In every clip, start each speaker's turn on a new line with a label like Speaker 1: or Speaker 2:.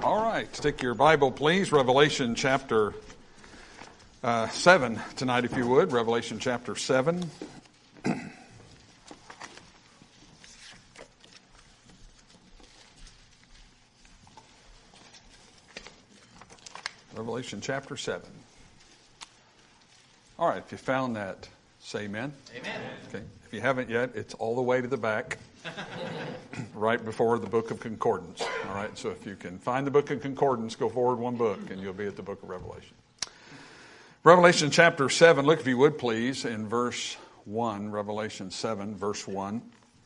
Speaker 1: All right, stick your Bible, please. Revelation chapter 7 tonight, if you would. Revelation chapter 7. Revelation chapter 7. All right, if you found that, say amen.
Speaker 2: Amen.
Speaker 1: Okay. If you haven't yet, it's all the way to the back, right before the book of Concordance. All right, so if you can find the book of Concordance, go forward one book, and you'll be at the book of Revelation. Revelation chapter 7, look if you would please, in verse 1, Revelation 7, verse 1.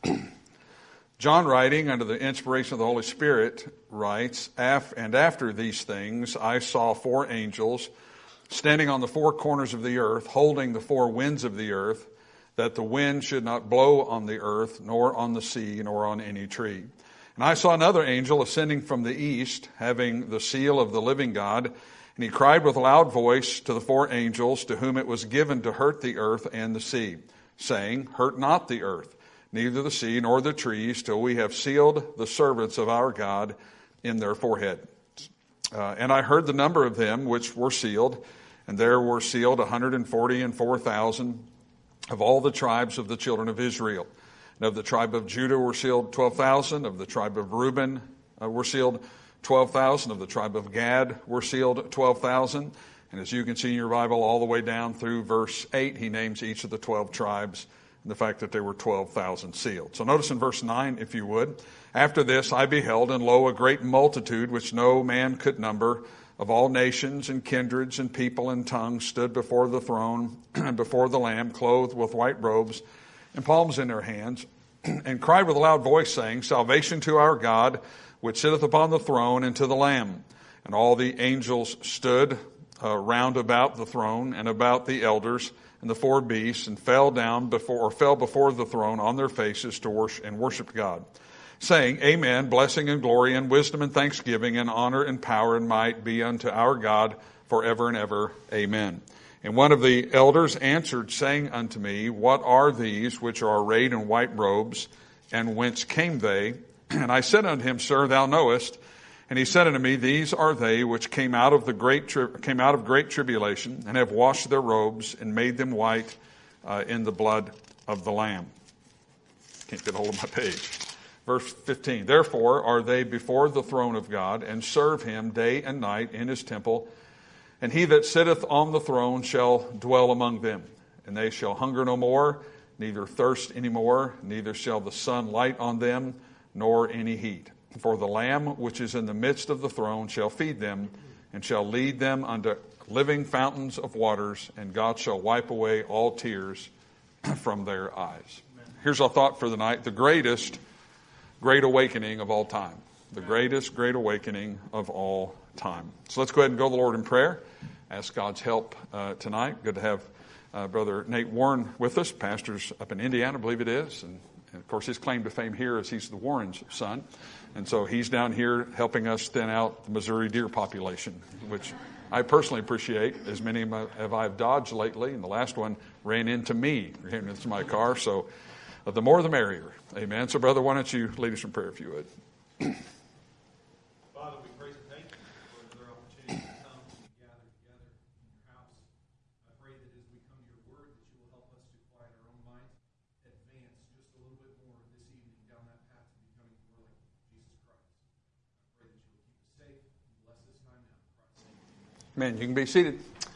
Speaker 1: John, writing under the inspiration of the Holy Spirit, writes, And after these things I saw four angels standing on the four corners of the earth, holding the four winds of the earth, that the wind should not blow on the earth, nor on the sea, nor on any tree. And I saw another angel ascending from the east, having the seal of the living God, and he cried with a loud voice to the four angels to whom it was given to hurt the earth and the sea, saying, Hurt not the earth, neither the sea nor the trees, till we have sealed the servants of our God in their foreheads. And I heard the number of them which were sealed, and there were sealed 144,000 of all the tribes of the children of Israel. And of the tribe of Judah were sealed 12,000. Of the tribe of Reuben were sealed 12,000. Of the tribe of Gad were sealed 12,000. And as you can see in your Bible, all the way down through verse 8, he names each of the 12 tribes and the fact that there were 12,000 sealed. So notice in verse 9, if you would, After this I beheld, and lo, a great multitude, which no man could number, of all nations and kindreds and people and tongues, stood before the throne and before the Lamb, clothed with white robes and palms in their hands, and cried with a loud voice, saying, Salvation to our God, which sitteth upon the throne, and to the Lamb. And all the angels stood round about the throne and about the elders and the four beasts, and fell before the throne on their faces to worship and worshiped God, saying, Amen, blessing and glory and wisdom and thanksgiving and honor and power and might be unto our God forever and ever. Amen. And one of the elders answered, saying unto me, What are these which are arrayed in white robes, and whence came they? And I said unto him, Sir, thou knowest. And he said unto me, These are they which came out of great tribulation, and have washed their robes and made them white in the blood of the Lamb. Can't get a hold of my page. Verse 15, Therefore are they before the throne of God, and serve him day and night in his temple. And he that sitteth on the throne shall dwell among them. And they shall hunger no more, neither thirst any more, neither shall the sun light on them, nor any heat. For the Lamb which is in the midst of the throne shall feed them, and shall lead them unto living fountains of waters, and God shall wipe away all tears from their eyes. Here's our thought for the night. The greatest great awakening of all time. The greatest great awakening of all time. So let's go ahead and go to the Lord in prayer. Ask God's help tonight. Good to have Brother Nate Warren with us. Pastor's up in Indiana, I believe it is. And of course, his claim to fame here is he's the Warren's son. And so he's down here helping us thin out the Missouri deer population, which I personally appreciate. As many as I've dodged lately, and the last one ran into me, ran into my car. So the more the merrier. Amen. So, brother, why don't you lead us in prayer if you would.
Speaker 3: Father, we praise and thank you for another opportunity to come and gather together in your house. I pray that as we come to your word, that you will help us to quiet our own minds, advance just a little bit more this evening down that path to becoming more like Jesus Christ. I pray that you will keep us safe and bless this time now. In Christ's name.
Speaker 1: Man, you can be seated.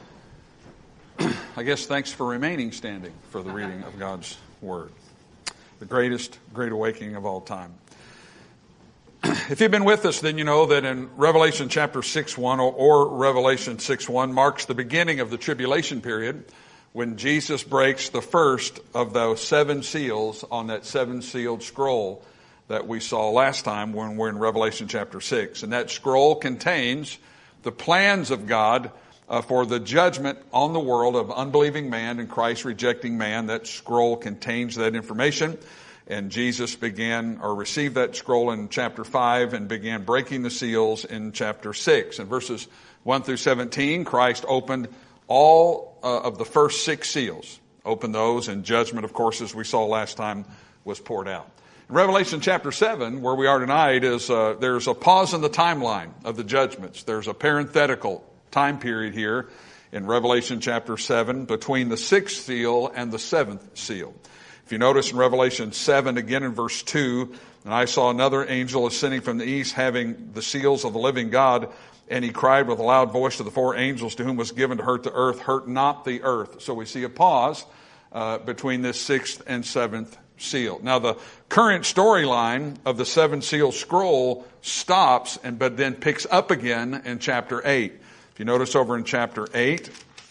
Speaker 1: I guess thanks for remaining standing for the reading of God's word. The greatest great awakening of all time. If you've been with us, then you know that in Revelation chapter 6:1 or Revelation 6:1 marks the beginning of the tribulation period, when Jesus breaks the first of those seven seals on that seven-sealed scroll that we saw last time when we're in Revelation chapter 6. And that scroll contains the plans of God for the judgment on the world of unbelieving man and Christ rejecting man. That scroll contains that information. And Jesus began or received that scroll in chapter 5 and began breaking the seals in chapter 6. In verses 1 through 17, Christ opened all of the first six seals. Opened those, and judgment, of course, as we saw last time, was poured out. Revelation chapter 7, where we are tonight, is there's a pause in the timeline of the judgments. There's a parenthetical time period here in Revelation chapter 7 between the sixth seal and the seventh seal. If you notice in Revelation 7, again in verse 2, and I saw another angel ascending from the east, having the seals of the living God, and he cried with a loud voice to the four angels to whom was given to hurt the earth, hurt not the earth. So we see a pause between this sixth and seventh seal. Now the current storyline of the seven seal scroll stops but then picks up again in chapter 8. If you notice over in chapter 8, it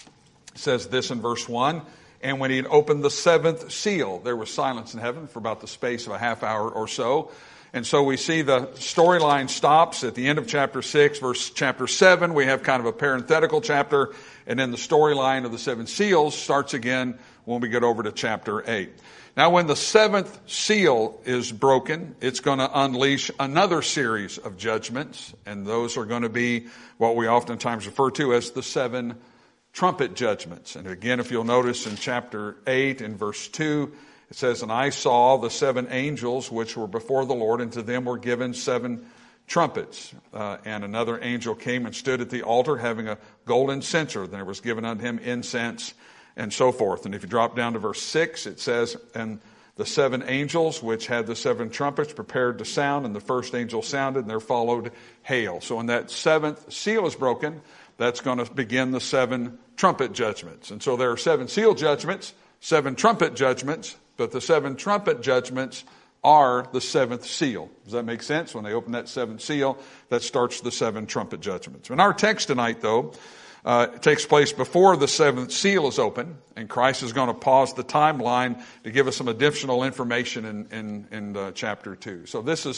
Speaker 1: says this in verse 1, and when he had opened the seventh seal, there was silence in heaven for about the space of a half hour or so. And so we see the storyline stops at the end of chapter 6, verse chapter 7. We have kind of a parenthetical chapter, and then the storyline of the seven seals starts again when we get over to chapter 8. Now, when the seventh seal is broken, it's going to unleash another series of judgments, and those are going to be what we oftentimes refer to as the seven trumpet judgments. And again, if you'll notice in chapter 8 in verse 2, it says, and I saw the seven angels which were before the Lord, and to them were given seven trumpets. And another angel came and stood at the altar having a golden censer. Then there was given unto him incense and so forth. And if you drop down to verse 6, it says, and the seven angels which had the seven trumpets prepared to sound, and the first angel sounded, and there followed hail. So when that seventh seal is broken, that's going to begin the seven trumpet judgments. And so there are seven seal judgments, seven trumpet judgments, but the seven trumpet judgments are the seventh seal. Does that make sense? When they open that seventh seal, that starts the seven trumpet judgments. In our text tonight, though, it takes place before the seventh seal is open, and Christ is going to pause the timeline to give us some additional information in chapter 2. So this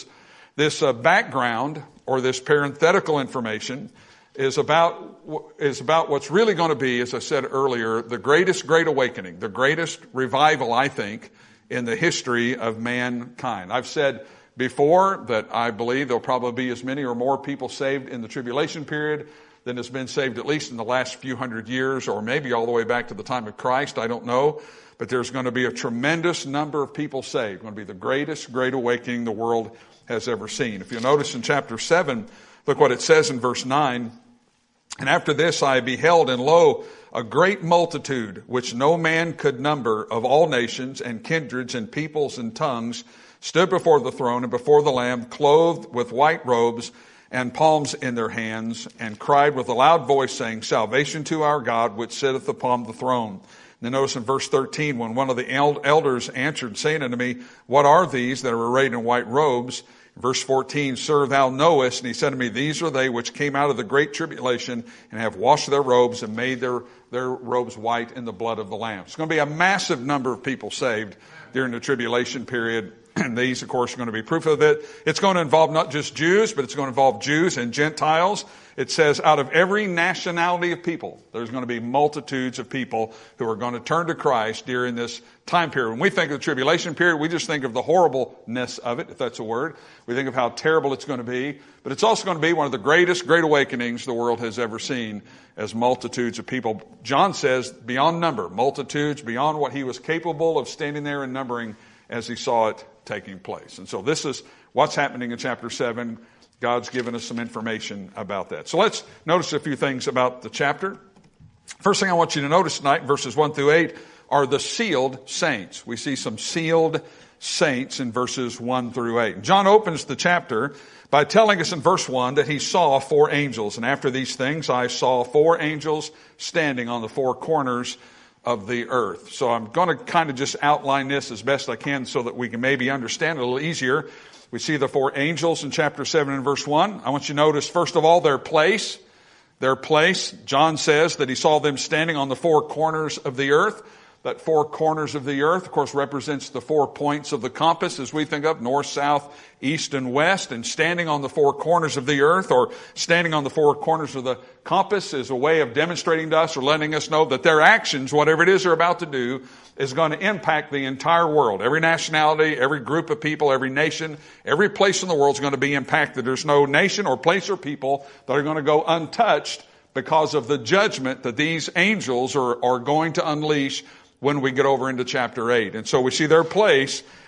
Speaker 1: background, or this parenthetical information, is about what's really going to be, as I said earlier, the greatest great awakening, the greatest revival, I think, in the history of mankind. I've said before that I believe there'll probably be as many or more people saved in the tribulation period than has been saved at least in the last few hundred years, or maybe all the way back to the time of Christ. I don't know. But there's going to be a tremendous number of people saved. It's going to be the greatest great awakening the world has ever seen. If you'll notice in chapter 7, look what it says in verse 9. And after this I beheld, and lo, a great multitude, which no man could number, of all nations and kindreds and peoples and tongues, stood before the throne and before the Lamb, clothed with white robes and palms in their hands, and cried with a loud voice, saying, Salvation to our God, which sitteth upon the throne. And then notice in verse 13, when one of the elders answered, saying unto me, What are these that are arrayed in white robes? Verse 14, Sir, thou knowest. And he said to me, These are they which came out of the great tribulation, and have washed their robes, and made their robes white in the blood of the Lamb. It's going to be a massive number of people saved during the tribulation period. And these, of course, are going to be proof of it. It's going to involve not just Jews, but it's going to involve Jews and Gentiles. It says out of every nationality of people, there's going to be multitudes of people who are going to turn to Christ during this time period. When we think of the tribulation period, we just think of the horribleness of it, if that's a word. We think of how terrible it's going to be. But it's also going to be one of the greatest great awakenings the world has ever seen, as multitudes of people. John says beyond number, multitudes beyond what he was capable of standing there and numbering as he saw it taking place. And so this is what's happening in chapter 7. God's given us some information about that. So let's notice a few things about the chapter. First thing I want you to notice tonight, verses 1 through 8, are the sealed saints. We see some sealed saints in verses 1 through 8. John opens the chapter by telling us in verse 1 that he saw 4 angels. And after these things, I saw 4 angels standing on the 4 corners of the earth. So I'm going to kind of just outline this as best I can so that we can maybe understand it a little easier. We see the 4 angels in chapter 7 and verse 1. I want you to notice, first of all, their place. Their place. John says that he saw them standing on the 4 corners of the earth. That 4 corners of the earth, of course, represents the 4 points of the compass as we think of north, south, east, and west. And standing on the 4 corners of the earth, or standing on the 4 corners of the compass, is a way of demonstrating to us or letting us know that their actions, whatever it is they're about to do, is going to impact the entire world. Every nationality, every group of people, every nation, every place in the world is going to be impacted. There's no nation or place or people that are going to go untouched because of the judgment that these angels are going to unleash when we get over into chapter 8. And so we see their place.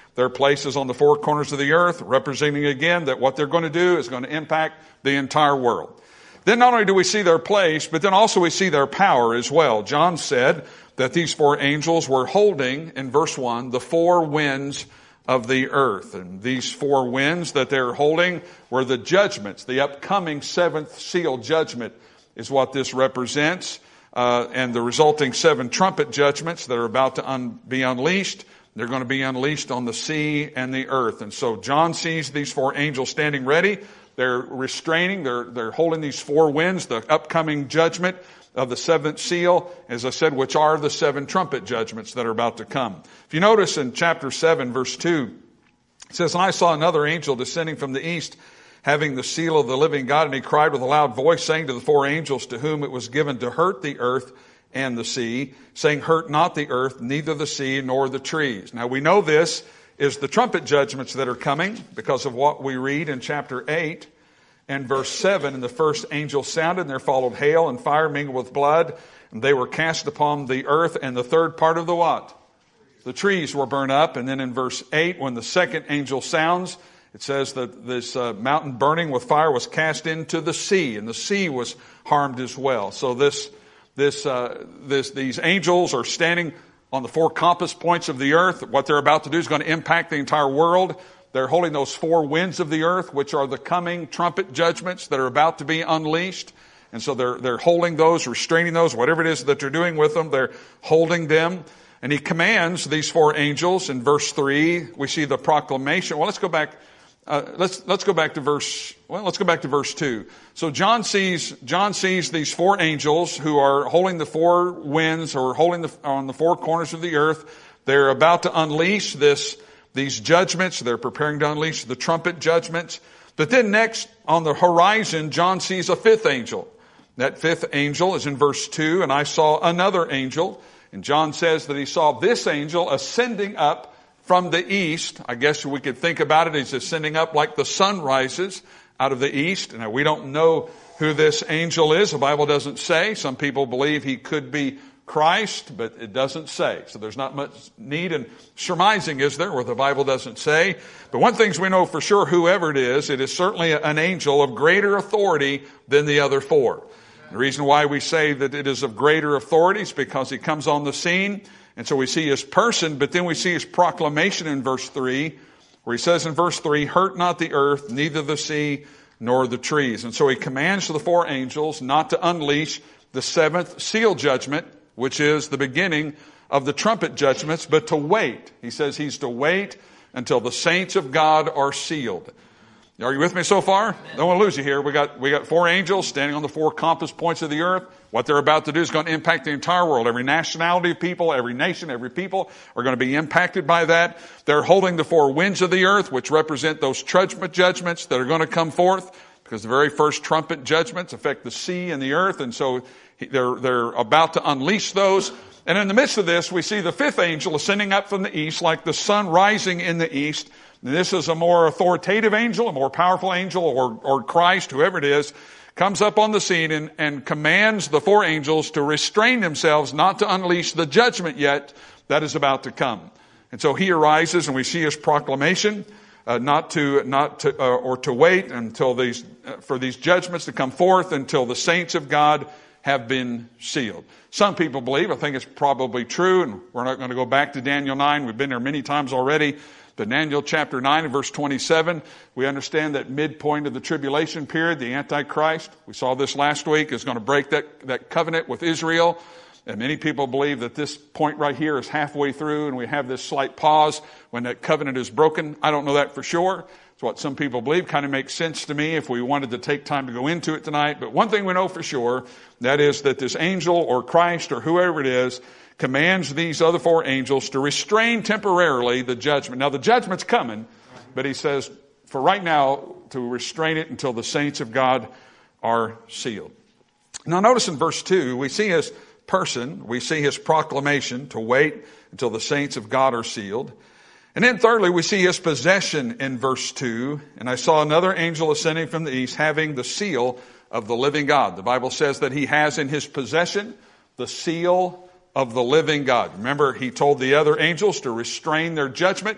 Speaker 1: their places on the four corners of the earth, representing again that what they're going to do is going to impact the entire world. Then not only do we see their place, but then also we see their power as well. John said that these four angels were holding, in verse 1, the four winds of the earth. And these four winds that they're holding were the judgments. The upcoming seventh seal judgment is what this represents. And the resulting seven trumpet judgments that are about to be unleashed. They're going to be unleashed on the sea and the earth. And so John sees these four angels standing ready. They're restraining, they're holding these four winds, the upcoming judgment of the seventh seal, as I said, which are the seven trumpet judgments that are about to come. If you notice in chapter 7, verse 2, it says, "And I saw another angel descending from the east, having the seal of the living God, and he cried with a loud voice, saying to the four angels to whom it was given to hurt the earth and the sea, saying, Hurt not the earth, neither the sea, nor the trees." Now we know this is the trumpet judgments that are coming because of what we read in chapter 8 and verse 7. "And the first angel sounded, and there followed hail and fire mingled with blood, and they were cast upon the earth, and the third part of the what? The trees were burned up." And then in verse 8, when the second angel sounds, it says that this mountain burning with fire was cast into the sea, and the sea was harmed as well. So these angels are standing on the four compass points of the earth. What they're about to do is going to impact the entire world. They're holding those four winds of the earth, which are the coming trumpet judgments that are about to be unleashed. And so they're holding those, restraining those, whatever it is that they're doing with them, they're holding them. And he commands these four angels. In verse 3, we see the proclamation. Well, let's go back to verse 2. So John sees these four angels who are holding the four winds, or holding on the four corners of the earth. They're about to unleash these judgments. They're preparing to unleash the trumpet judgments. But then next on the horizon, John sees a fifth angel. That fifth angel is in verse 2, "And I saw another angel." And John says that he saw this angel ascending up from the east. I guess we could think about it as ascending up like the sun rises out of the east. Now, we don't know who this angel is. The Bible doesn't say. Some people believe he could be Christ, but it doesn't say. So there's not much need in surmising, is there, where the Bible doesn't say. But one thing we know for sure, whoever it is certainly an angel of greater authority than the other four. The reason why we say that it is of greater authority is because he comes on the scene. And so we see his person, but then we see his proclamation in verse 3, where he says in verse 3, "Hurt not the earth, neither the sea, nor the trees." And so he commands the four angels not to unleash the seventh seal judgment, which is the beginning of the trumpet judgments, but to wait. He says he's to wait until the saints of God are sealed. Are you with me so far? Don't want to lose you here. We got four angels standing on the four compass points of the earth. What they're about to do is going to impact the entire world. Every nationality of people, every nation, every people are going to be impacted by that. They're holding the four winds of the earth, which represent those judgments that are going to come forth, because the very first trumpet judgments affect the sea and the earth. And so they're about to unleash those. And in the midst of this, we see the fifth angel ascending up from the east, like the sun rising in the east. And this is a more authoritative angel, a more powerful angel, or Christ, whoever it is, comes up on the scene and commands the four angels to restrain themselves, not to unleash the judgment yet that is about to come. And so he arises, and we see his proclamation, to wait until for these judgments to come forth until the saints of God have been sealed. Some people believe, I think it's probably true, and we're not going to go back to Daniel 9. We've been there many times already. But Daniel chapter 9 and verse 27, we understand that midpoint of the tribulation period, the Antichrist, we saw this last week, is going to break that covenant with Israel. And many people believe that this point right here is halfway through, and we have this slight pause when that covenant is broken. I don't know that for sure. It's what some people believe. Kind of makes sense to me if we wanted to take time to go into it tonight. But one thing we know for sure, that is that this angel or Christ or whoever it is commands these other four angels to restrain temporarily the judgment. Now, the judgment's coming, but he says, for right now, to restrain it until the saints of God are sealed. Now, notice in verse 2, we see his person, we see his proclamation to wait until the saints of God are sealed. And then thirdly, we see his possession in verse 2. "And I saw another angel ascending from the east, having the seal of the living God." The Bible says that he has in his possession the seal of the living God. Remember, he told the other angels to restrain their judgment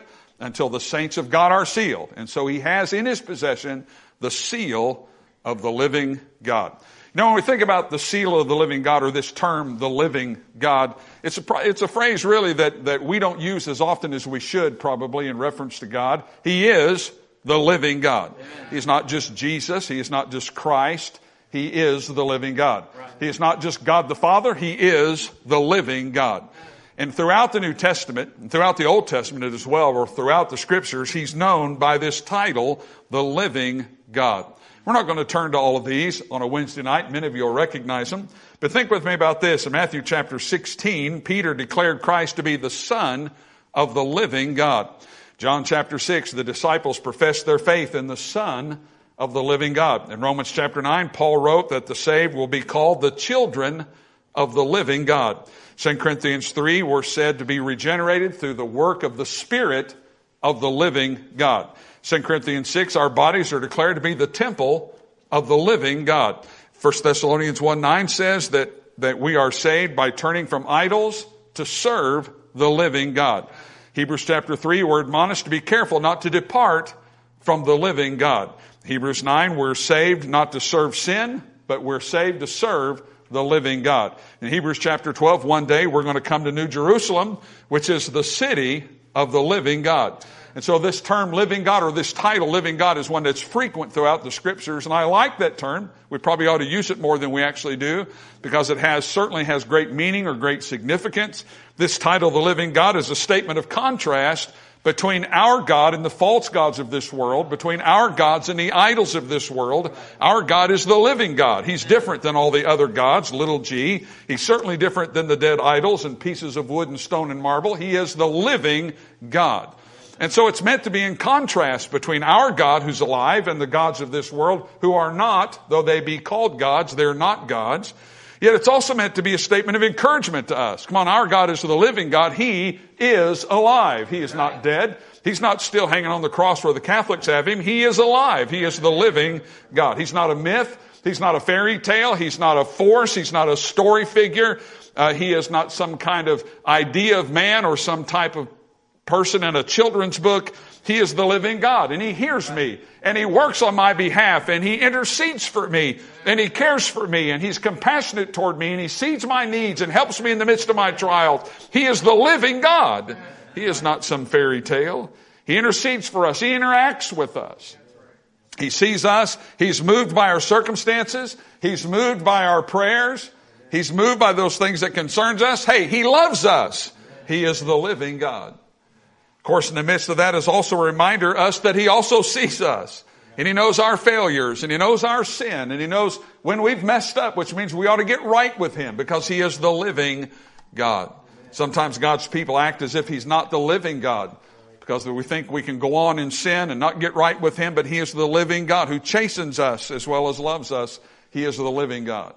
Speaker 1: until the saints of God are sealed. And so he has in his possession the seal of the living God. You know, when we think about the seal of the living God, or this term, the living God, it's a phrase really that we don't use as often as we should, probably, in reference to God. He is the living God. Amen. He's not just Jesus. He is not just Christ. He is the living God. Right. He is not just God the Father. He is the living God. And throughout the New Testament, and throughout the Old Testament as well, or throughout the Scriptures, he's known by this title, the living God. We're not going to turn to all of these on a Wednesday night. Many of you will recognize them. But think with me about this. In Matthew chapter 16, Peter declared Christ to be the Son of the living God. John chapter 6, the disciples professed their faith in the Son of the living God. In Romans chapter 9, Paul wrote that the saved will be called the children of the living God. 2 Corinthians 3, we're said to be regenerated through the work of the Spirit of the living God. 2 Corinthians 6, our bodies are declared to be the temple of the living God. 1 Thessalonians 1:9 says that we are saved by turning from idols to serve the living God. Hebrews chapter 3, we're admonished to be careful not to depart from the living God. Hebrews 9, we're saved not to serve sin, but we're saved to serve the living God. In Hebrews chapter 12, one day we're going to come to New Jerusalem, which is the city of the living God. And so this term living God, or this title living God, is one that's frequent throughout the Scriptures. And I like that term. We probably ought to use it more than we actually do, because it certainly has great meaning or great significance. This title, the living God, is a statement of contrast between our God and the false gods of this world, between our gods and the idols of this world. Our God is the living God. He's different than all the other gods, little g. He's certainly different than the dead idols and pieces of wood and stone and marble. He is the living God. And so it's meant to be in contrast between our God who's alive and the gods of this world who are not, though they be called gods, they're not gods. Yet it's also meant to be a statement of encouragement to us. Come on, our God is the living God. He is alive. He is not dead. He's not still hanging on the cross where the Catholics have him. He is alive. He is the living God. He's not a myth. He's not a fairy tale. He's not a force. He's not a story figure. He is not some kind of idea of man or some type of person in a children's book. He is the living God, and he hears me, and he works on my behalf, and he intercedes for me, and he cares for me, and he's compassionate toward me, and he sees my needs and helps me in the midst of my trials. He is the living God. He is not some fairy tale. He intercedes for us. He interacts with us. He sees us. He's moved by our circumstances. He's moved by our prayers. He's moved by those things that concerns us. Hey, he loves us. He is the living God. Of course, in the midst of that is also a reminder us that he also sees us. And he knows our failures, and he knows our sin, and he knows when we've messed up, which means we ought to get right with him, because he is the living God. Sometimes God's people act as if he's not the living God, because we think we can go on in sin and not get right with him, but he is the living God who chastens us as well as loves us. He is the living God.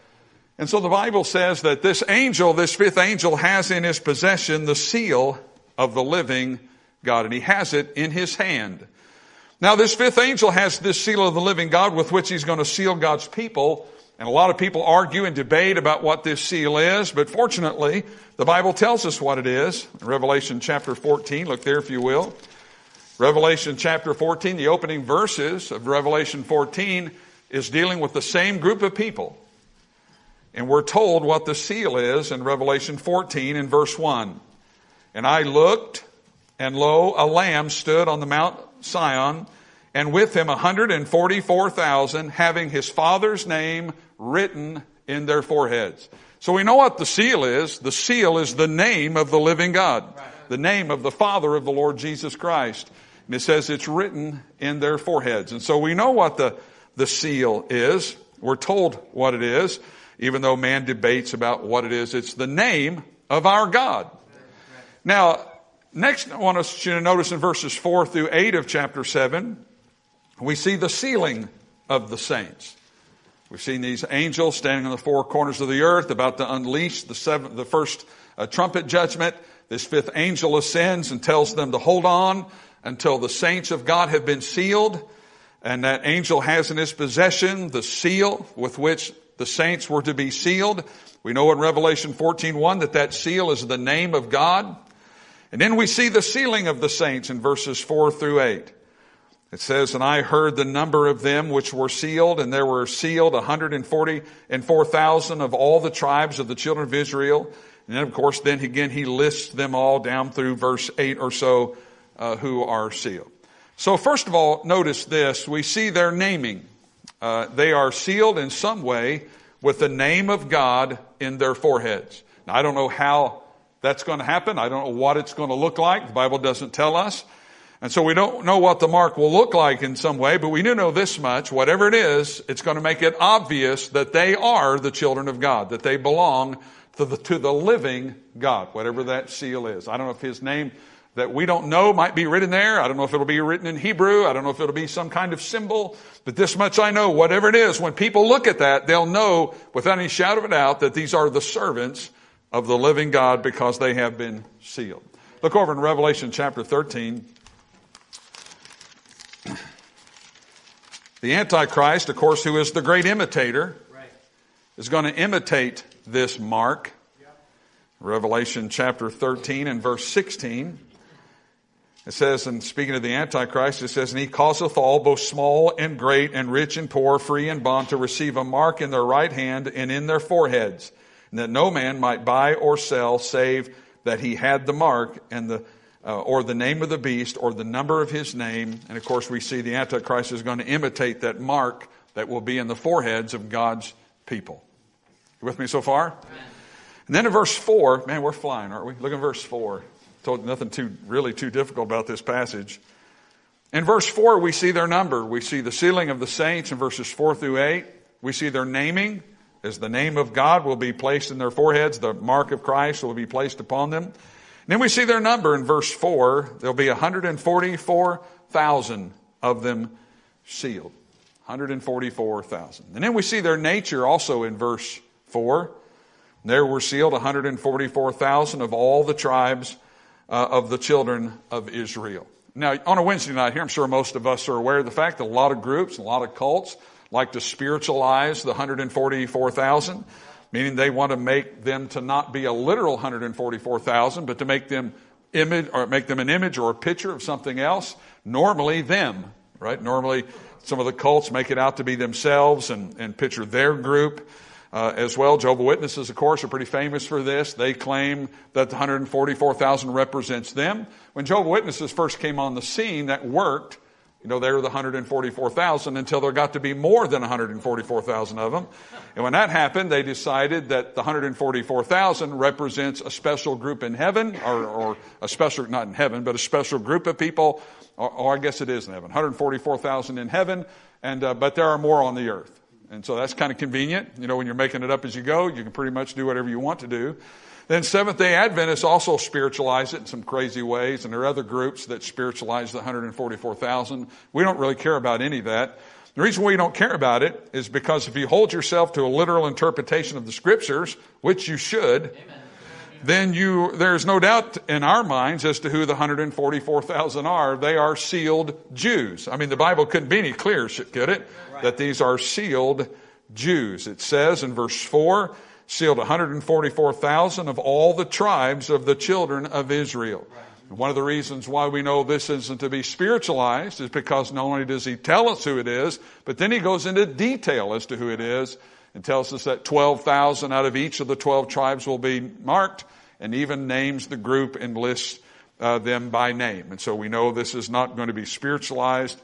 Speaker 1: And so the Bible says that this angel, this fifth angel, has in his possession the seal of the living God, and he has it in his hand. Now, this fifth angel has this seal of the living God with which he's going to seal God's people. And a lot of people argue and debate about what this seal is, but fortunately, the Bible tells us what it is. In Revelation chapter 14, look there if you will. Revelation chapter 14, the opening verses of Revelation 14 is dealing with the same group of people. And we're told what the seal is in Revelation 14 in verse 1. And I looked, and lo, a lamb stood on the Mount Sion, and with him 144,000, having his Father's name written in their foreheads. So we know what the seal is. The seal is the name of the living God, the name of the Father of the Lord Jesus Christ. And it says it's written in their foreheads. And so we know what the seal is. We're told what it is, even though man debates about what it is. It's the name of our God. Now, next I want us to notice in verses 4 through 8 of chapter 7, we see the sealing of the saints. We've seen these angels standing on the four corners of the earth about to unleash the first trumpet judgment. This fifth angel ascends and tells them to hold on until the saints of God have been sealed. And that angel has in his possession the seal with which the saints were to be sealed. We know in Revelation 14:1 that seal is the name of God. And then we see the sealing of the saints in verses 4 through 8. It says, and I heard the number of them which were sealed, and there were sealed 144,000 of all the tribes of the children of Israel. And then, of course, then again, he lists them all down through verse 8 or so who are sealed. So first of all, notice this. We see their naming. They are sealed in some way with the name of God in their foreheads. Now, I don't know how that's going to happen. I don't know what it's going to look like. The Bible doesn't tell us. And so we don't know what the mark will look like in some way, but we do know this much. Whatever it is, it's going to make it obvious that they are the children of God, that they belong to the living God, whatever that seal is. I don't know if his name that we don't know might be written there. I don't know if it'll be written in Hebrew. I don't know if it'll be some kind of symbol. But this much I know, whatever it is, when people look at that, they'll know without any shadow of a doubt that these are the servants of the living God because they have been sealed. Look over in Revelation chapter 13. The Antichrist, of course, who is the great imitator, is going to imitate this mark. Revelation chapter 13 and verse 16. It says, and speaking of the Antichrist, it says, and he causeth all, both small and great, and rich and poor, free and bond, to receive a mark in their right hand and in their foreheads, and that no man might buy or sell, save that he had the mark and or the name of the beast, or the number of his name. And of course, we see the Antichrist is going to imitate that mark that will be in the foreheads of God's people. You with me so far? Amen. And then in verse 4, man, we're flying, aren't we? Look at verse 4. Told nothing really too difficult about this passage. In verse 4, we see their number. We see the sealing of the saints in verses 4 through 8. We see their naming, as the name of God will be placed in their foreheads. The mark of Christ will be placed upon them. And then we see their number in verse 4. There'll be 144,000 of them sealed. 144,000. And then we see their nature also in verse 4. There were sealed 144,000 of all the tribes of the children of Israel. Now, on a Wednesday night here, I'm sure most of us are aware of the fact that a lot of groups, a lot of cults like to spiritualize the 144,000, meaning they want to make them to not be a literal 144,000, but to make them an image or a picture of something else, normally them, right? Normally some of the cults make it out to be themselves and picture their group as well. Jehovah's Witnesses, of course, are pretty famous for this. They claim that the 144,000 represents them. When Jehovah's Witnesses first came on the scene, that worked. You know, they were the 144,000 until there got to be more than 144,000 of them. And when that happened, they decided that the 144,000 represents a special group in heaven, or a special, not in heaven, but a special group of people, or I guess it is in heaven. 144,000 in heaven, but there are more on the earth. And so that's kind of convenient. You know, when you're making it up as you go, you can pretty much do whatever you want to do. Then Seventh-day Adventists also spiritualize it in some crazy ways, and there are other groups that spiritualize the 144,000. We don't really care about any of that. The reason we don't care about it is because if you hold yourself to a literal interpretation of the Scriptures, which you should, then there's no doubt in our minds as to who the 144,000 are. They are sealed Jews. I mean, the Bible couldn't be any clearer, could it? Right. That these are sealed Jews. It says in verse 4, sealed 144,000 of all the tribes of the children of Israel. Right. One of the reasons why we know this isn't to be spiritualized is because not only does he tell us who it is, but then he goes into detail as to who it is and tells us that 12,000 out of each of the 12 tribes will be marked, and even names the group and lists them by name. And so we know this is not going to be spiritualized.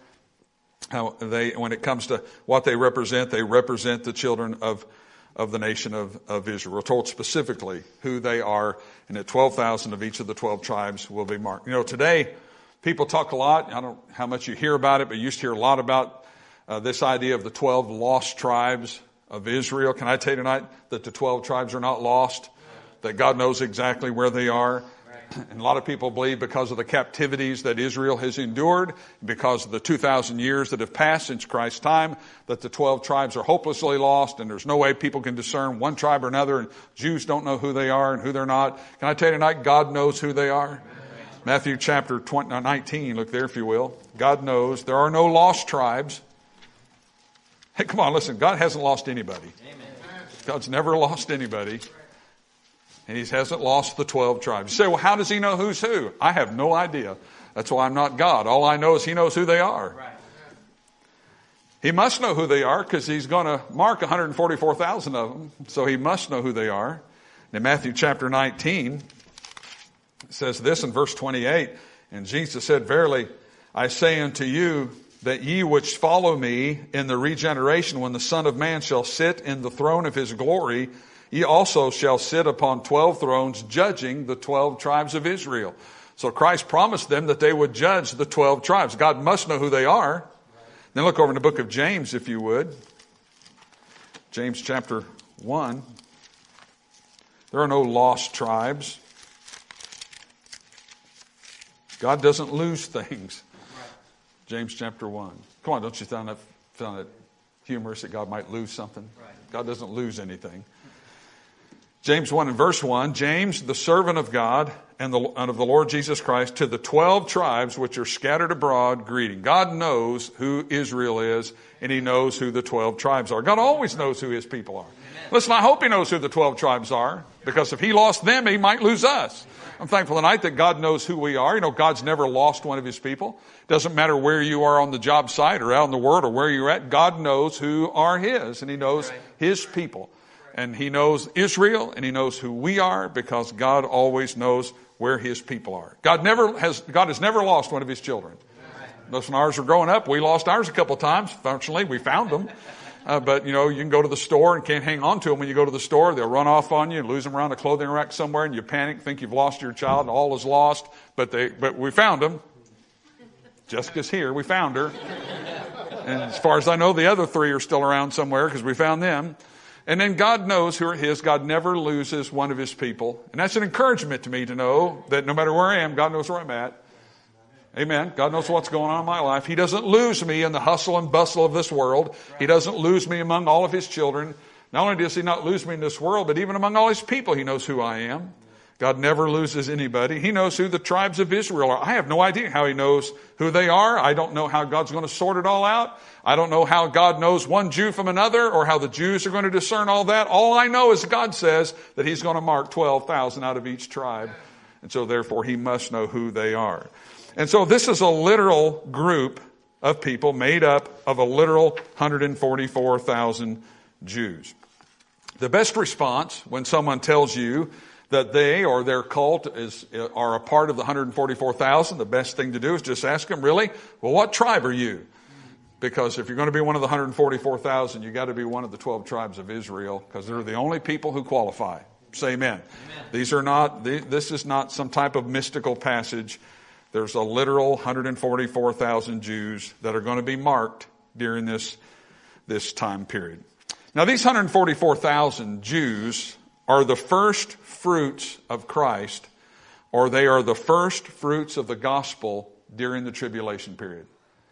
Speaker 1: When it comes to what they represent the children of the nation of Israel. We're told specifically who they are, and that 12,000 of each of the 12 tribes will be marked. You know, today, people talk a lot. I don't know how much you hear about it, but you used to hear a lot about this idea of the 12 lost tribes of Israel. Can I tell you tonight that the 12 tribes are not lost? That God knows exactly where they are. And a lot of people believe because of the captivities that Israel has endured, because of the 2,000 years that have passed since Christ's time, that the 12 tribes are hopelessly lost and there's no way people can discern one tribe or another, and Jews don't know who they are and who they're not. Can I tell you tonight, God knows who they are? Matthew chapter 19, look there if you will. God knows there are no lost tribes. Hey, come on, listen, God hasn't lost anybody. God's never lost anybody. And he hasn't lost the 12 tribes. You say, well, how does he know who's who? I have no idea. That's why I'm not God. All I know is he knows who they are.
Speaker 2: Right.
Speaker 1: He must know who they are because he's going to mark 144,000 of them. So he must know who they are. In Matthew chapter 19, it says this in verse 28, and Jesus said, verily, I say unto you that ye which follow me in the regeneration, when the Son of Man shall sit in the throne of his glory, ye also shall sit upon 12 thrones, judging the 12 tribes of Israel. So Christ promised them that they would judge the 12 tribes. God must know who they are. Then look over in the book of James, if you would. James chapter 1. There are no lost tribes. God doesn't lose things. James chapter 1. Come on, don't you find it humorous that God might lose something? God doesn't lose anything. James 1 and verse 1, James, the servant of God and of the Lord Jesus Christ, to the 12 tribes which are scattered abroad, greeting. God knows who Israel is, and he knows who the 12 tribes are. God always knows who his people are. Amen. Listen, I hope he knows who the 12 tribes are, because if he lost them, he might lose us. I'm thankful tonight that God knows who we are. You know, God's never lost one of his people. Doesn't matter where you are on the job site or out in the world or where you're at. God knows who are his, and he knows his people. And he knows Israel, and he knows who we are, because God always knows where his people are. God has never lost one of his children. Those when ours were growing up, we lost ours a couple of times. Fortunately, we found them. But, you know, you can go to the store and can't hang on to them when you go to the store. They'll run off on you, lose them around a clothing rack somewhere, and you panic, think you've lost your child, and all is lost. But we found them. Jessica's here. We found her. And as far as I know, the other 3 are still around somewhere because we found them. And then God knows who are his. God never loses one of his people. And that's an encouragement to me to know that no matter where I am, God knows where I'm at. Amen. God knows what's going on in my life. He doesn't lose me in the hustle and bustle of this world. He doesn't lose me among all of his children. Not only does he not lose me in this world, but even among all his people, he knows who I am. God never loses anybody. He knows who the tribes of Israel are. I have no idea how he knows who they are. I don't know how God's going to sort it all out. I don't know how God knows one Jew from another, or how the Jews are going to discern all that. All I know is God says that he's going to mark 12,000 out of each tribe. And so therefore he must know who they are. And so this is a literal group of people made up of a literal 144,000 Jews. The best response when someone tells you that they or their cult are a part of the 144,000, the best thing to do is just ask them, really? Well, what tribe are you? Because if you're going to be one of the 144,000, you got to be one of the 12 tribes of Israel, because they're the only people who qualify. Say amen. This is not some type of mystical passage. There's a literal 144,000 Jews that are going to be marked during this time period. Now, these 144,000 Jews are the first fruits of Christ, or they are the first fruits of the gospel during the tribulation period.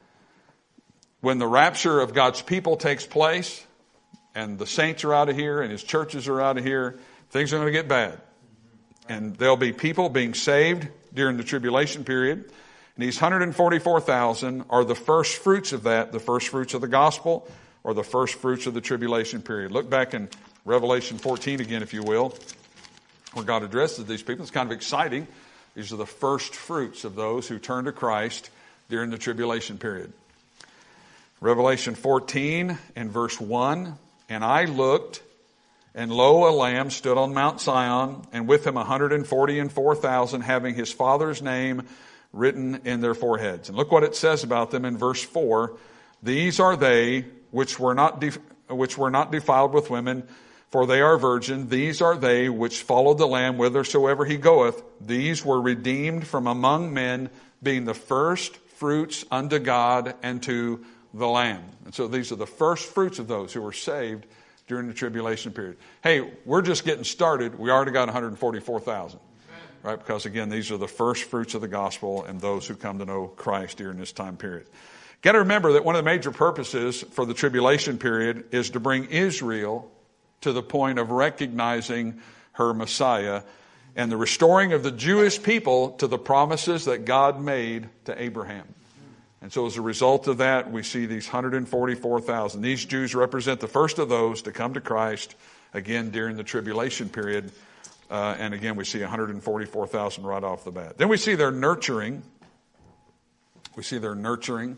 Speaker 1: When the rapture of God's people takes place, and the saints are out of here, and his churches are out of here, things are going to get bad. And there'll be people being saved during the tribulation period. And these 144,000 are the first fruits of that, the first fruits of the gospel, or the first fruits of the tribulation period. Look back in Revelation 14 again, if you will, where God addresses these people. It's kind of exciting. These are the first fruits of those who turn to Christ during the tribulation period. Revelation 14 and verse 1, and I looked, and lo, a lamb stood on Mount Zion, and with him 144,000, having his Father's name written in their foreheads. And look what it says about them in verse 4. These are they which were not defiled with women, for they are virgin. These are they which followed the Lamb whithersoever he goeth. These were redeemed from among men, being the first fruits unto God and to the Lamb. And so these are the first fruits of those who were saved during the tribulation period. Hey, we're just getting started. We already got 144,000. Right? Because again, these are the first fruits of the gospel and those who come to know Christ during this time period. Got to remember that one of the major purposes for the tribulation period is to bring Israel to the point of recognizing her Messiah and the restoring of the Jewish people to the promises that God made to Abraham. And so as a result of that, we see these 144,000. These Jews represent the first of those to come to Christ, again, during the tribulation period And again, we see 144,000 right off the bat. Then we see their nurturing. We see their nurturing.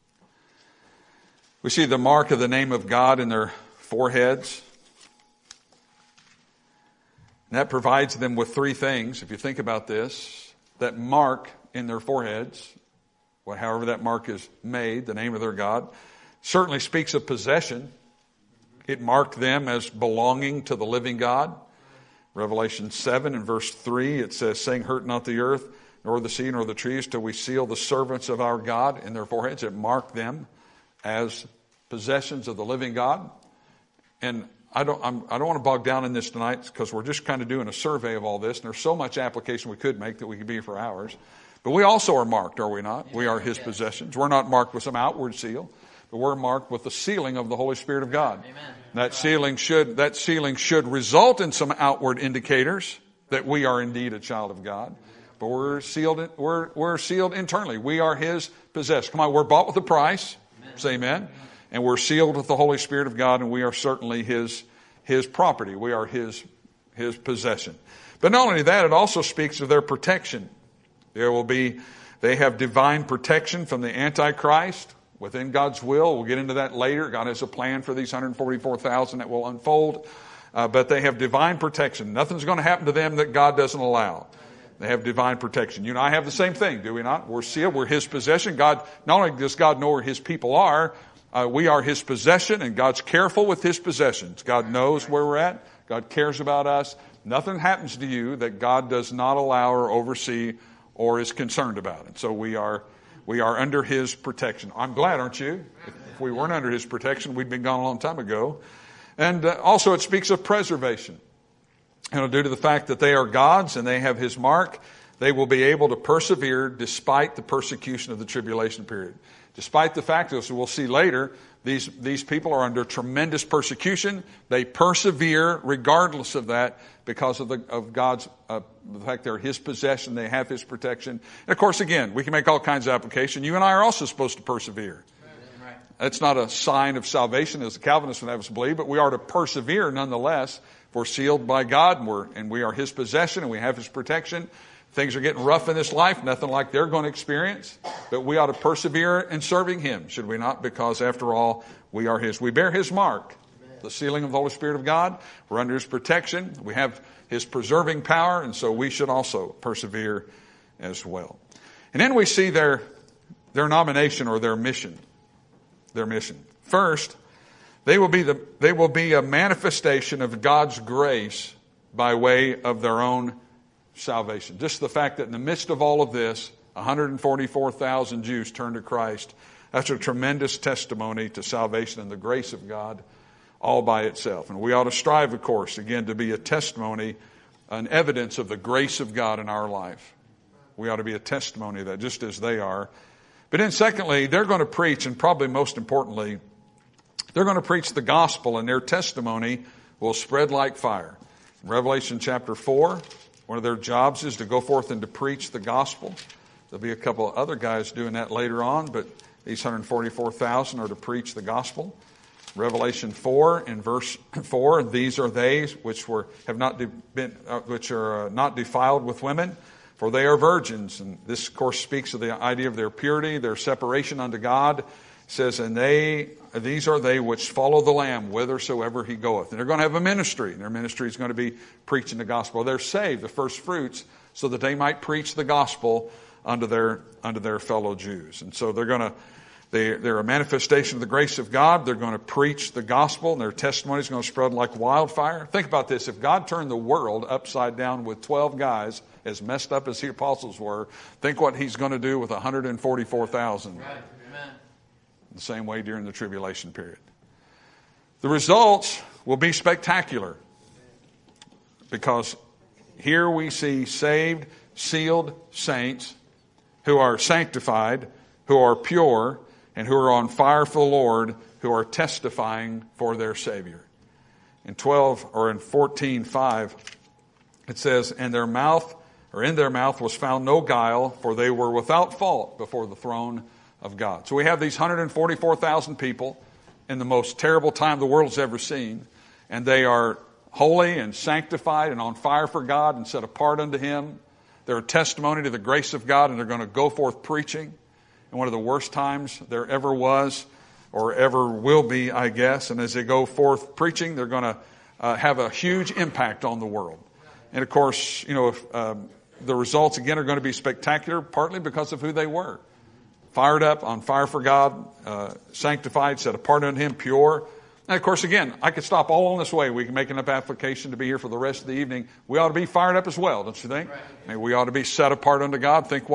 Speaker 1: We see the mark of the name of God in their foreheads. And that provides them with three things, if you think about this. That mark in their foreheads, however that mark is made, the name of their God, certainly speaks of possession. It marked them as belonging to the living God. Revelation 7 and verse 3, it says, saying, hurt not the earth, nor the sea, nor the trees, till we seal the servants of our God in their foreheads. It marked them as possessions of the living God. And I don't want to bog down in this tonight because we're just kind of doing a survey of all this. And there's so much application we could make that we could be here for hours. But we also are marked, are we not? We are His possessions. We're not marked with some outward seal, but we're marked with the sealing of the Holy Spirit of God.
Speaker 2: Amen.
Speaker 1: That sealing should result in some outward indicators that we are indeed a child of God. But we're sealed. We're sealed internally. We are His possession. Come on, we're bought with a price. Amen. Say amen. And we're sealed with the Holy Spirit of God, and we are certainly His property. We are His possession. But not only that, it also speaks of their protection. They have divine protection from the Antichrist within God's will. We'll get into that later. God has a plan for these 144,000 that will unfold. But they have divine protection. Nothing's going to happen to them that God doesn't allow. They have divine protection. You and I have the same thing, do we not? We're sealed. We're His possession. God, not only does God know where His people are, we are His possession, and God's careful with His possessions. God knows where we're at. God cares about us. Nothing happens to you that God does not allow or oversee or is concerned about. And so we are under His protection. I'm glad, aren't you? If we weren't under His protection, we'd been gone a long time ago. And also it speaks of preservation. Due to the fact that they are God's and they have His mark, they will be able to persevere despite the persecution of the tribulation period. Despite the fact, as we'll see later, these people are under tremendous persecution. They persevere regardless of that because of God's, the fact they're His possession, they have His protection. And of course, again, we can make all kinds of application. You and I are also supposed to persevere. Right. That's not a sign of salvation, as the Calvinists would have us believe, but we are to persevere nonetheless. We're sealed by God, and we are His possession, and we have His protection. Things are getting rough in this life, nothing like they're going to experience. But we ought to persevere in serving Him, should we not? Because after all, we are His. We bear His mark, the sealing of the Holy Spirit of God. We're under His protection. We have His preserving power, and so we should also persevere as well. And then we see their nomination or their mission. Their mission. First, they will be a manifestation of God's grace by way of their own salvation. Just the fact that in the midst of all of this, 144,000 Jews turned to Christ. That's a tremendous testimony to salvation and the grace of God all by itself. And we ought to strive, of course, again, to be a testimony, an evidence of the grace of God in our life. We ought to be a testimony of that, just as they are. But then secondly, they're going to preach, and probably most importantly, they're going to preach the gospel, and their testimony will spread like fire. In Revelation chapter 4, one of their jobs is to go forth and to preach the gospel. There'll be a couple of other guys doing that later on, but these 144,000 are to preach the gospel. Revelation 4 in verse 4, these are they which are not defiled with women, for they are virgins. And this, of course, speaks of the idea of their purity, their separation unto God. It says, and these are they which follow the Lamb whithersoever He goeth. And they're going to have a ministry. And their ministry is going to be preaching the gospel. They're saved, the first fruits, so that they might preach the gospel unto their fellow Jews. And so they're a manifestation of the grace of God. They're going to preach the gospel, and their testimony is going to spread like wildfire. Think about this. If God turned the world upside down with 12 guys, as messed up as the apostles were, think what He's going to do with 144,000.
Speaker 2: Right. Amen.
Speaker 1: The same way during the tribulation period. The results will be spectacular, because here we see saved, sealed saints who are sanctified, who are pure, and who are on fire for the Lord, who are testifying for their Savior. In 14:5, it says, in their mouth was found no guile, for they were without fault before the throne of God. So we have these 144,000 people in the most terrible time the world's ever seen, and they are holy and sanctified and on fire for God and set apart unto Him. They're a testimony to the grace of God, and they're going to go forth preaching in one of the worst times there ever was or ever will be, I guess. And as they go forth preaching, they're going to have a huge impact on the world. And of course, the results again are going to be spectacular, partly because of who they were. Fired up, on fire for God, sanctified, set apart unto Him, pure. And of course, again, I could stop all on this way. We can make enough application to be here for the rest of the evening. We ought to be fired up as well, don't you think? Right. I mean, we ought to be set apart unto God. Think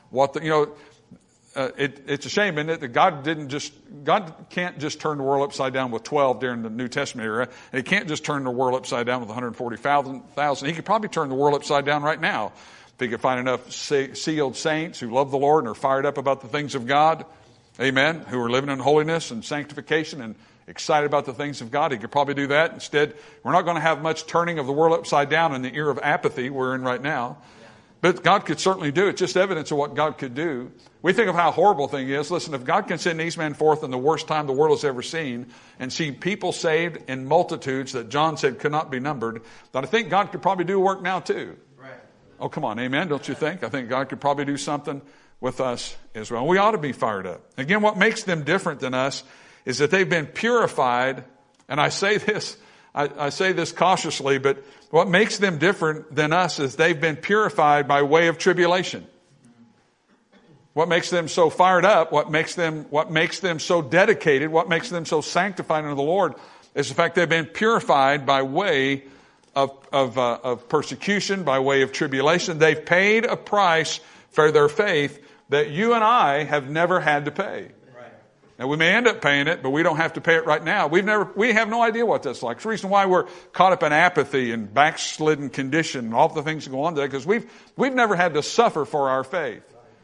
Speaker 1: it's a shame, isn't it, that God can't just turn the world upside down with 12 during the New Testament era. And He can't just turn the world upside down with 140,000. He could probably turn the world upside down right now if He could find enough sealed saints who love the Lord and are fired up about the things of God. Amen. Who are living in holiness and sanctification and excited about the things of God. He could probably do that. Instead, we're not going to have much turning of the world upside down in the era of apathy we're in right now. But God could certainly do it. Just evidence of what God could do. We think of how horrible the thing is. Listen, if God can send these men forth in the worst time the world has ever seen and see people saved in multitudes that John said could not be numbered, then I think God could probably do work now too. Right. Oh, come on. Amen. Don't you think? I think God could probably do something with us as well. We ought to be fired up. Again, what makes them different than us is that they've been purified. And I say this cautiously, but what makes them different than us is they've been purified by way of tribulation. What makes them so fired up, what makes them so dedicated, what makes them so sanctified unto the Lord is the fact they've been purified by way of persecution, by way of tribulation. They've paid a price for their faith that you and I have never had to pay. Now, we may end up paying it, but we don't have to pay it right now. We have no idea what that's like. It's the reason why we're caught up in apathy and backslidden condition and all the things that go on today, because we've never had to suffer for our faith.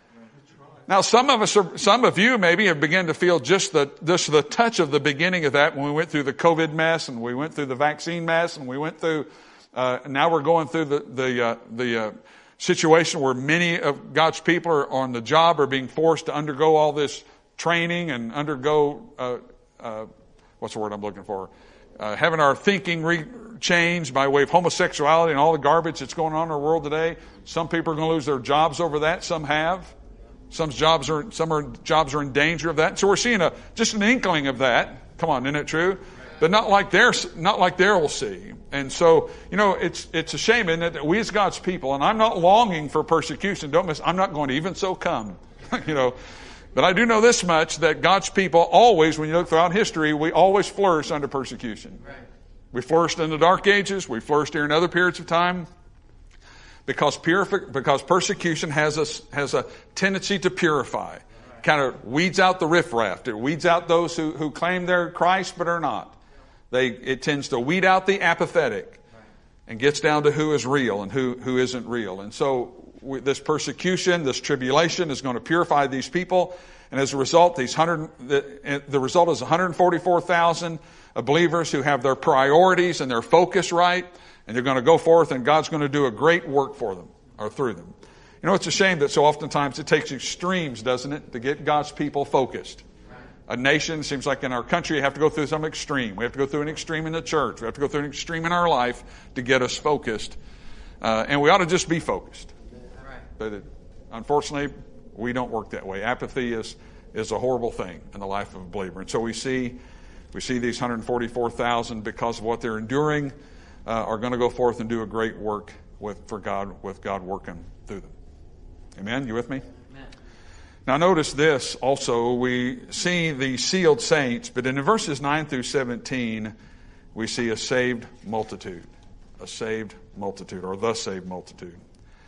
Speaker 1: Now, some of you maybe have begun to feel just the touch of the beginning of that when we went through the COVID mess and we went through the vaccine mess and we went through, now we're going through the situation where many of God's people are on the job are being forced to undergo all this training and undergo, what's the word I'm looking for? Having our thinking changed by way of homosexuality and all the garbage that's going on in our world today. Some people are going to lose their jobs over that. Some have. Some jobs are in danger of that. So we're seeing just an inkling of that. Come on, isn't it true? But not like they will see. And so, it's a shame, isn't it, that we as God's people, and I'm not longing for persecution. I'm not going to even so come, But I do know this much, that God's people always, when you look throughout history, we always flourish under persecution. Right. We flourished in the Dark Ages. We flourished during other periods of time. Because persecution has a tendency to purify. Kind of weeds out the riffraff. It weeds out those who claim they're Christ but are not. It tends to weed out the apathetic and gets down to who is real and who isn't real. And so this persecution, this tribulation is going to purify these people. And as a result, the result is 144,000 believers who have their priorities and their focus right. And they're going to go forth and God's going to do a great work for them or through them. It's a shame that so oftentimes it takes extremes, doesn't it, to get God's people focused. A nation, seems like in our country, you have to go through some extreme. We have to go through an extreme in the church. We have to go through an extreme in our life to get us focused. And we ought to just be focused. But unfortunately, we don't work that way. Apathy is a horrible thing in the life of a believer. And so we see these 144,000 because of what they're enduring are going to go forth and do a great work with God working through them. Amen? You with me? Amen. Now notice this also. We see the sealed saints, but in verses 9 through 17, we see a saved multitude. A saved multitude, or the saved multitude.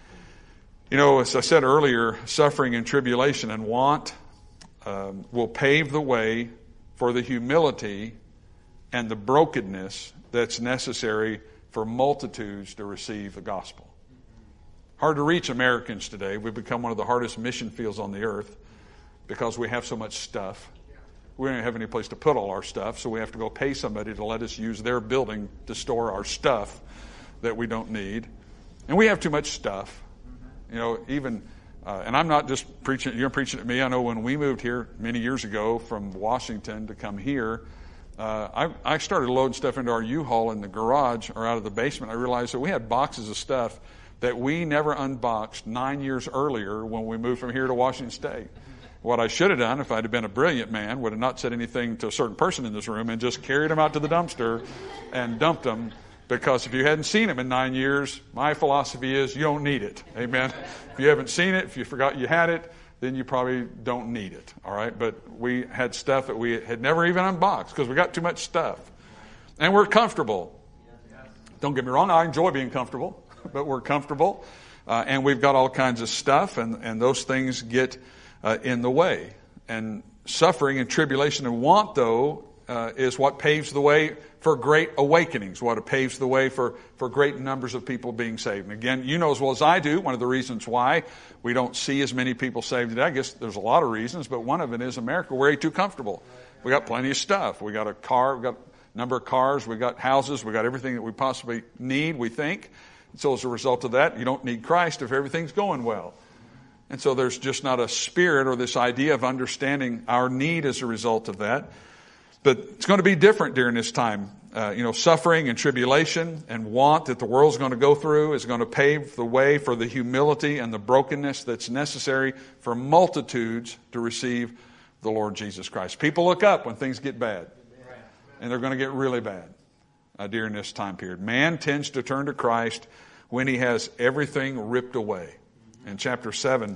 Speaker 1: As I said earlier, suffering and tribulation and want will pave the way for the humility and the brokenness that's necessary for multitudes to receive the gospel. Hard to reach Americans today. We've become one of the hardest mission fields on the earth because we have so much stuff. We don't have any place to put all our stuff, so we have to go pay somebody to let us use their building to store our stuff that we don't need. And we have too much stuff. And I'm not just preaching, you're preaching at me. I know when we moved here many years ago from Washington to come here, I started loading stuff into our U-Haul in the garage or out of the basement. I realized that we had boxes of stuff that we never unboxed 9 years earlier when we moved from here to Washington State. What I should have done, if I'd have been a brilliant man, would have not said anything to a certain person in this room and just carried them out to the dumpster and dumped them. Because if you hadn't seen them in 9 years, my philosophy is you don't need it. Amen. If you haven't seen it, if you forgot you had it, then you probably don't need it. All right. But we had stuff that we had never even unboxed because we got too much stuff. And we're comfortable. Don't get me wrong. I enjoy being comfortable, but we're comfortable. And we've got all kinds of stuff, and those things get in the way. And suffering and tribulation and want, though, is what paves the way for great awakenings, what paves the way for great numbers of people being saved. And again, you know as well as I do, one of the reasons why we don't see as many people saved today, I guess there's a lot of reasons, but one of it is America. We're way too comfortable. We got plenty of stuff. We got a car, we got a number of cars, we got houses, we got everything that we possibly need, we think. And so as a result of that, you don't need Christ if everything's going well. And so there's just not a spirit or this idea of understanding our need as a result of that. But it's going to be different during this time. Suffering and tribulation and want that the world's going to go through is going to pave the way for the humility and the brokenness that's necessary for multitudes to receive the Lord Jesus Christ. People look up when things get bad. And they're going to get really bad during this time period. Man tends to turn to Christ when he has everything ripped away. In chapter 7,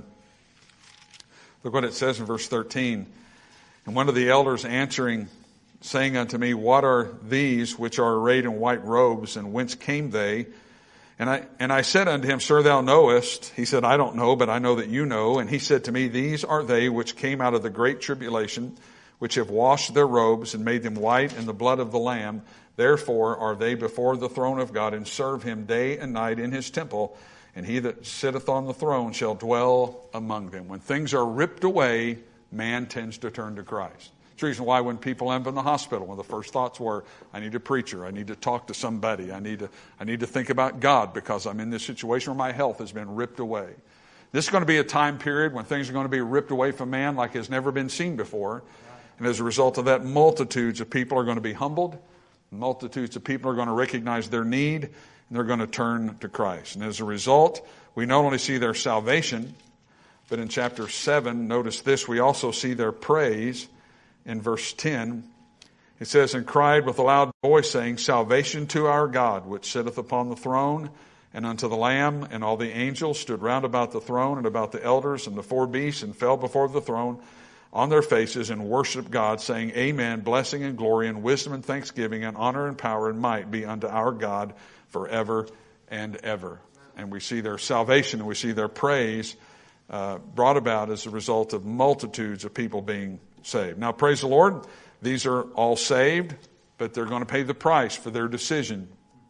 Speaker 1: look what it says in verse 13. And one of the elders answering, saying unto me, What are these which are arrayed in white robes, and whence came they? And I said unto him, Sir, thou knowest. He said, I don't know, but I know that you know. And he said to me, These are they which came out of the great tribulation, which have washed their robes and made them white in the blood of the Lamb. Therefore are they before the throne of God, and serve him day and night in his temple. And he that sitteth on the throne shall dwell among them. When things are ripped away, man tends to turn to Christ. It's the reason why when people end up in the hospital, one of the first thoughts were, I need a preacher, I need to talk to somebody, I need to think about God because I'm in this situation where my health has been ripped away. This is going to be a time period when things are going to be ripped away from man like has never been seen before. And as a result of that, multitudes of people are going to be humbled. Multitudes of people are going to recognize their need, and they're going to turn to Christ. And as a result, we not only see their salvation, but in chapter 7, notice this, we also see their praise. In verse 10, it says, And cried with a loud voice, saying, Salvation to our God, which sitteth upon the throne, and unto the Lamb. And all the angels stood round about the throne, and about the elders, and the four beasts, and fell before the throne on their faces, and worshiped God, saying, Amen, blessing and glory, and wisdom and thanksgiving, and honor and power and might be unto our God forever and ever. And we see their salvation, and we see their praise brought about as a result of multitudes of people being saved. Now, praise the Lord, these are all saved, but they're going to pay the price for their decision.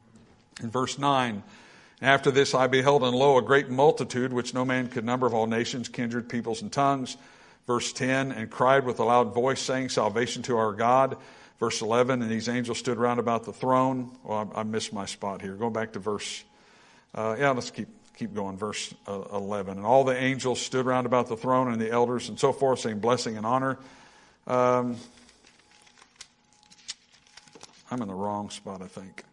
Speaker 1: In verse 9, After this I beheld, and lo, a great multitude, which no man could number, of all nations, kindred, peoples, and tongues. Verse 10, And cried with a loud voice, saying, Salvation to our God. Verse 11, And these angels stood round about the throne. Well, I missed my spot here. Go back to verse, let's keep going. Verse 11, And all the angels stood round about the throne, and the elders, and so forth, saying, Blessing and honor. I'm in the wrong spot, I think.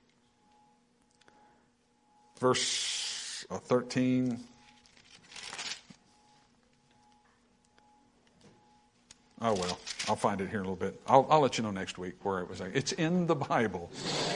Speaker 1: Verse 13. Oh, well, I'll find it here in a little bit. I'll let you know next week where it was. It's in the Bible.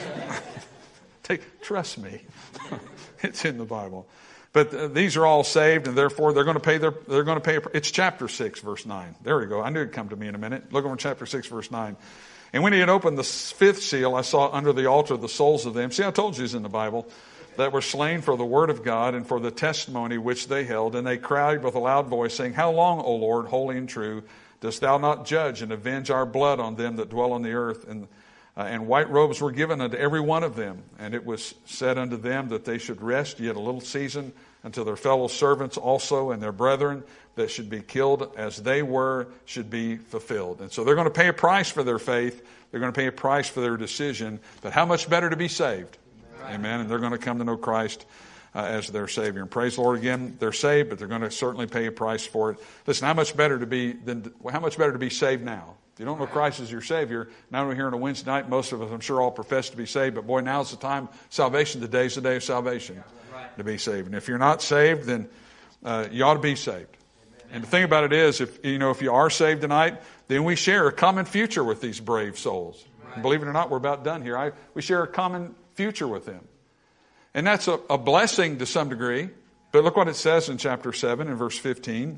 Speaker 1: Trust me. It's in the Bible. But these are all saved, and therefore they're going to pay. It's chapter 6, verse 9. There we go. I knew it'd come to me in a minute. Look over chapter 6, verse 9. And when he had opened the fifth seal, I saw under the altar the souls of them. See, I told you it's in the Bible. That were slain for the word of God and for the testimony which they held. And they cried with a loud voice, saying, How long, O Lord, holy and true, dost thou not judge and avenge our blood on them that dwell on the earth? And white robes were given unto every one of them. And it was said unto them that they should rest yet a little season until their fellow servants also and their brethren that should be killed as they were should be fulfilled. And so they're going to pay a price for their faith. They're going to pay a price for their decision. But how much better to be saved? Amen. And they're going to come to know Christ as their Savior. And praise the Lord again, they're saved, but they're going to certainly pay a price for it. Listen, how much better to be saved now? If you don't know Christ as your Savior, not only here on a Wednesday night, most of us, I'm sure, all profess to be saved, but boy, now's the time of salvation. Today's the day of salvation to be saved. And if you're not saved, then you ought to be saved. And the thing about it is, if you are saved tonight, then we share a common future with these brave souls. And believe it or not, we're about done here. We share a common future with them. And that's a blessing to some degree. But look what it says in chapter 7 and verse 15.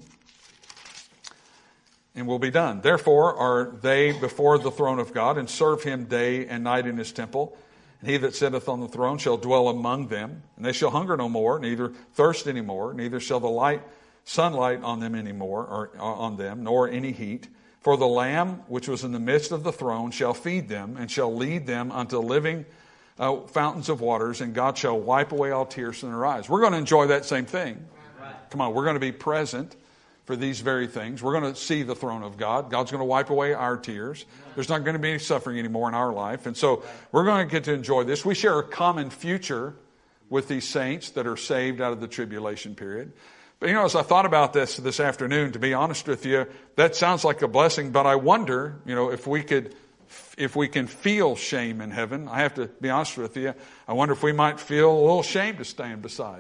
Speaker 1: And we'll be done. Therefore are they before the throne of God, and serve him day and night in his temple. And he that sitteth on the throne shall dwell among them. And they shall hunger no more, neither thirst any more, neither shall the sunlight on them any more, or on them, nor any heat. For the Lamb which was in the midst of the throne shall feed them, and shall lead them unto living fountains of waters, and God shall wipe away all tears from their eyes. We're going to enjoy that same thing. Come on, we're going to be present for these very things. We're going to see the throne of God. God's going to wipe away our tears. There's not going to be any suffering anymore in our life. And so we're going to get to enjoy this. We share a common future with these saints that are saved out of the tribulation period. But as I thought about this afternoon, to be honest with you, that sounds like a blessing, but I wonder, if we can feel shame in heaven. I have to be honest with you. I wonder if we might feel a little shame to stand beside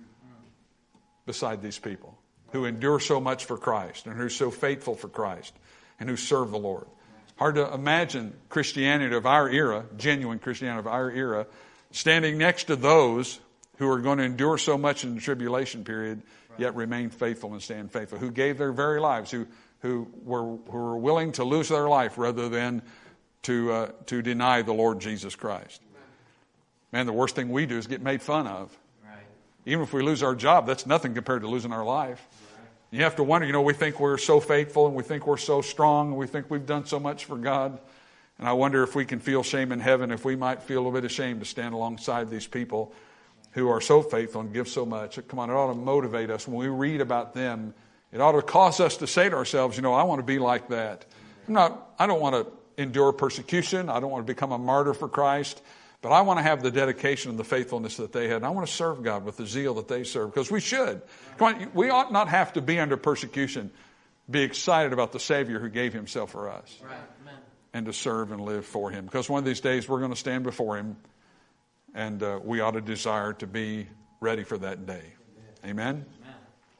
Speaker 1: these people who endure so much for Christ and who are so faithful for Christ and who serve the Lord. Hard to imagine Christianity of our era, genuine Christianity of our era, standing next to those who are going to endure so much in the tribulation period, yet remain faithful and stand faithful, who gave their very lives, who were willing to lose their life rather than to deny the Lord Jesus Christ. Man, the worst thing we do is get made fun of. Right. Even if we lose our job, that's nothing compared to losing our life. Right. You have to wonder, we think we're so faithful and we think we're so strong and we think we've done so much for God. And I wonder if we can feel shame in heaven, if we might feel a little bit of shame to stand alongside these people who are so faithful and give so much. Come on, it ought to motivate us. When we read about them, it ought to cause us to say to ourselves, I want to be like that. I don't want to endure persecution. I don't want to become a martyr for Christ. But I want to have the dedication and the faithfulness that they had. And I want to serve God with the zeal that they serve. Because we should. Come on, we ought not have to be under persecution. Be excited about the Savior who gave himself for us. Right. And to serve and live for him. Because one of these days we're going to stand before him. And we ought to desire to be ready for that day. Amen? Amen.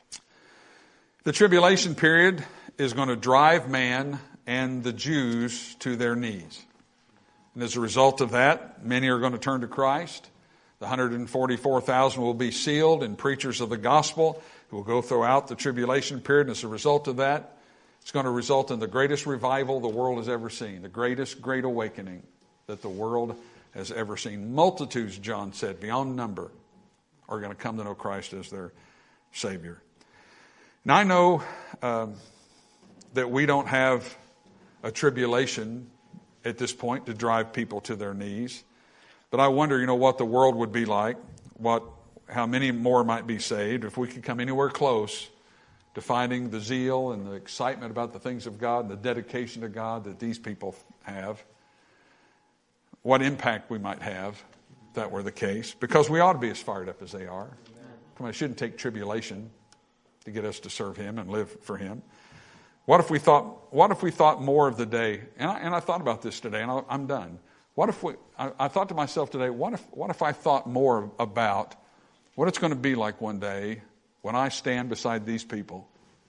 Speaker 1: The tribulation period is going to drive man and the Jews to their knees. And as a result of that, many are going to turn to Christ. The 144,000 will be sealed and preachers of the gospel who will go throughout the tribulation period. And as a result of that, it's going to result in the greatest revival the world has ever seen, the greatest great awakening that the world has ever seen. Multitudes, John said, beyond number, are going to come to know Christ as their Savior. Now I know that we don't have a tribulation at this point to drive people to their knees. But I wonder, what the world would be like, how many more might be saved if we could come anywhere close to finding the zeal and the excitement about the things of God and the dedication to God that these people have. What impact we might have if that were the case. Because we ought to be as fired up as they are. Come on, it shouldn't take tribulation to get us to serve him and live for him. What if we thought more of the day? And I thought about this today, and I'm done. I thought to myself today, what if I thought more about what it's going to be like one day when I stand beside these people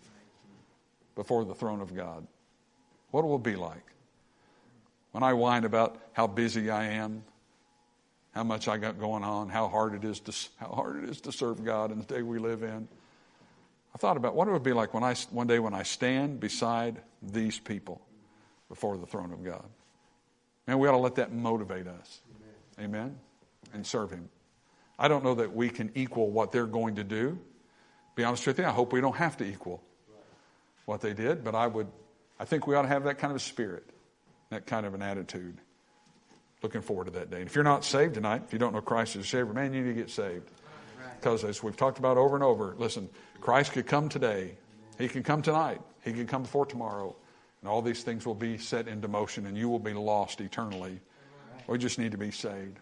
Speaker 1: before the throne of God? What will it be like? When I whine about how busy I am, how much I got going on, how hard it is to serve God in the day we live in. I thought about what it would be like one day when I stand beside these people before the throne of God. Man, we ought to let that motivate us. Amen? And serve him. I don't know that we can equal what they're going to do. Be honest with you, I hope we don't have to equal what they did, but I think we ought to have that kind of a spirit, that kind of an attitude. Looking forward to that day. And if you're not saved tonight, if you don't know Christ as a Savior, man, you need to get saved. Because as we've talked about over and over, listen, Christ could come today. He can come tonight. He can come before tomorrow. And all these things will be set into motion and you will be lost eternally. We just need to be saved.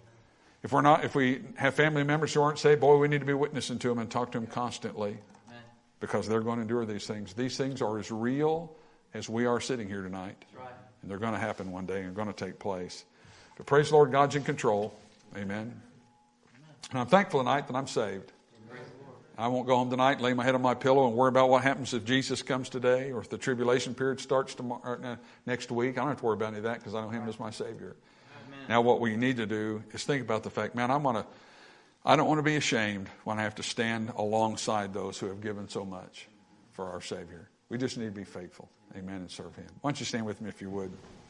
Speaker 1: If we have family members who aren't saved, boy, we need to be witnessing to them and talk to them constantly. Because they're going to endure these things. These things are as real as we are sitting here tonight.
Speaker 2: That's right.
Speaker 1: And they're going to happen one day and are going to take place. But praise the Lord, God's in control. Amen. And I'm thankful tonight that I'm saved. I won't go home tonight and lay my head on my pillow and worry about what happens if Jesus comes today or if the tribulation period starts tomorrow, next week. I don't have to worry about any of that because I know Him as my Savior.
Speaker 2: Amen.
Speaker 1: Now what we need to do is think about the fact, man, I don't want to be ashamed when I have to stand alongside those who have given so much for our Savior. We just need to be faithful. Amen, and serve Him. Why don't you stand with me if you would.